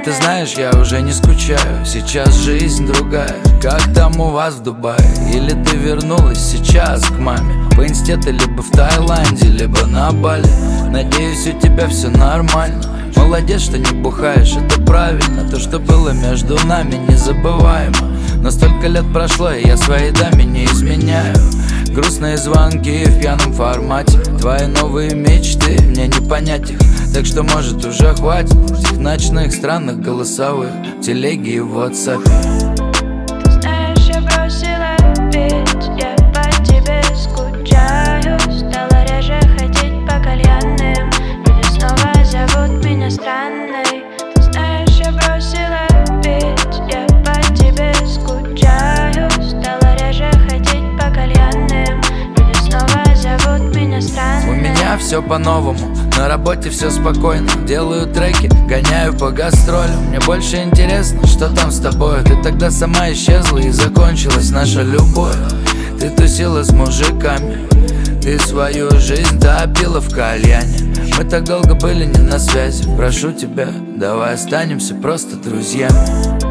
ты знаешь, я уже не скучаю. Сейчас жизнь другая. Как там у вас в Дубае? Или ты вернулась сейчас к маме? В инсте ты либо в Таиланде, либо на Бали. Надеюсь, у тебя все нормально. Молодец, что не бухаешь, это правильно. То, что было между нами, незабываемо. Но столько лет прошло, и я своей даме не изменяю. Грустные звонки в пьяном формате. Твои новые мечты, мне не понять их. Так что, может, уже хватит этих ночных странных голосовых, телеги и в WhatsApp. Ты знаешь, я бросила пить, я по тебе скучаю. Стала реже ходить по кальянным, люди снова зовут меня странной. Ты знаешь, я бросила пить, я по тебе скучаю. Стала реже ходить по кальянным, люди снова зовут меня странной. У меня все по-новому, на работе все спокойно. Делаю треки, гоняю по гастролям. Мне больше интересно, что там с тобой. Ты тогда сама исчезла и закончилась наша любовь. Ты тусила с мужиками, ты свою жизнь топила в кальяне. Мы так долго были не на связи. Прошу тебя, давай останемся просто друзьями.